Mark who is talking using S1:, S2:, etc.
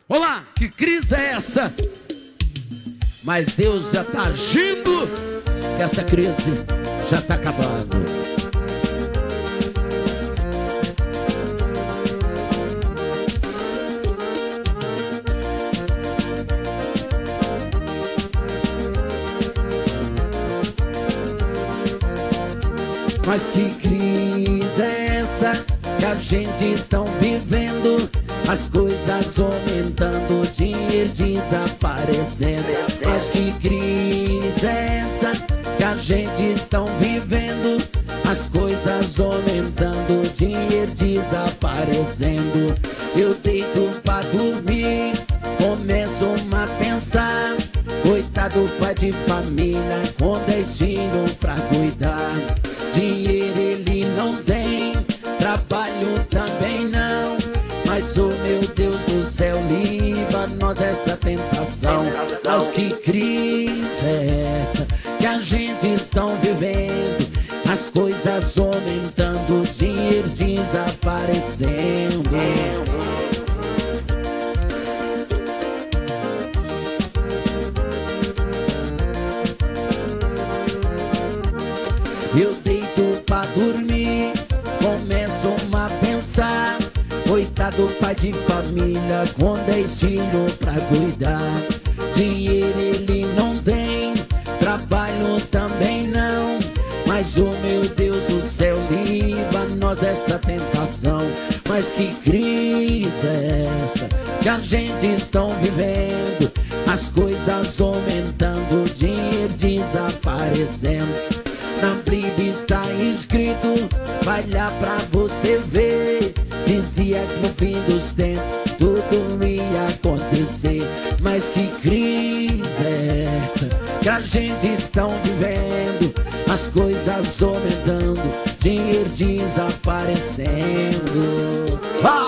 S1: Olá, que crise é essa? Mas Deus já está agindo, que essa crise já está acabando. Mas que crise é essa que a gente está vivendo? As coisas aumentando, o dinheiro desaparecendo. Mas que crise é essa que a gente está vivendo? As coisas aumentando, o dinheiro desaparecendo. Eu deito pra dormir, começo a pensar. Coitado pai de família com 10 filhos pra cuidar. Dinheiro ele não tem, trabalho também não. Mas oh meu Deus do céu, livra nós dessa tentação. Mas que crise é essa que a gente está vivendo? As coisas aumentando, o dinheiro desaparecendo. Eu deito pra dormir, começo a pensar. Coitado pai de família com 10 filhos pra cuidar. Dinheiro ele não tem, trabalho também não. Mas oh meu Deus do céu, livra nós dessa tentação. Mas que crise é essa que a gente está vivendo? As coisas aumentando, o dinheiro desaparecendo. Na Bíblia está escrito, vai lá pra você ver. Dizia que no fim dos tempos tudo ia acontecer. Mas que crise é essa que a gente está vivendo? As coisas aumentando, dinheiro desaparecendo.